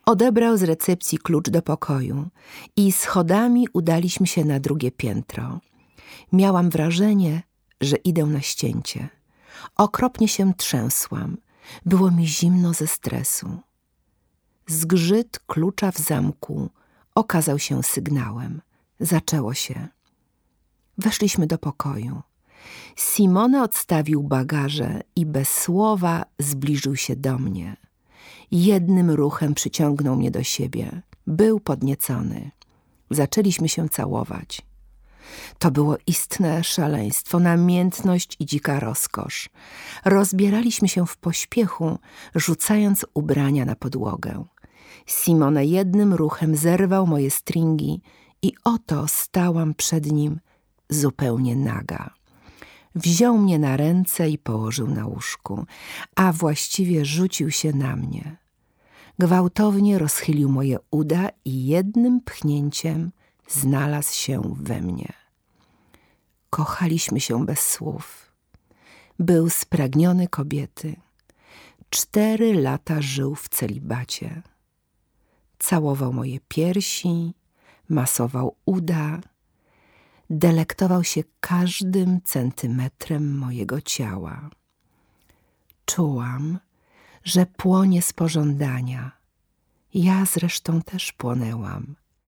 Odebrał z recepcji klucz do pokoju i schodami udaliśmy się na drugie piętro. Miałam wrażenie, że idę na ścięcie. Okropnie się trzęsłam. Było mi zimno ze stresu. Zgrzyt klucza w zamku okazał się sygnałem. Zaczęło się. Weszliśmy do pokoju. Simone odstawił bagaże i bez słowa zbliżył się do mnie. Jednym ruchem przyciągnął mnie do siebie. Był podniecony. Zaczęliśmy się całować. To było istne szaleństwo, namiętność i dzika rozkosz. Rozbieraliśmy się w pośpiechu, rzucając ubrania na podłogę. Simone jednym ruchem zerwał moje stringi i oto stałam przed nim zupełnie naga. Wziął mnie na ręce i położył na łóżku, a właściwie rzucił się na mnie. Gwałtownie rozchylił moje uda i jednym pchnięciem znalazł się we mnie. Kochaliśmy się bez słów. Był spragniony kobiety. 4 lata żył w celibacie. Całował moje piersi, masował uda, delektował się każdym centymetrem mojego ciała. Czułam, że płonie z pożądania. Ja zresztą też płonęłam.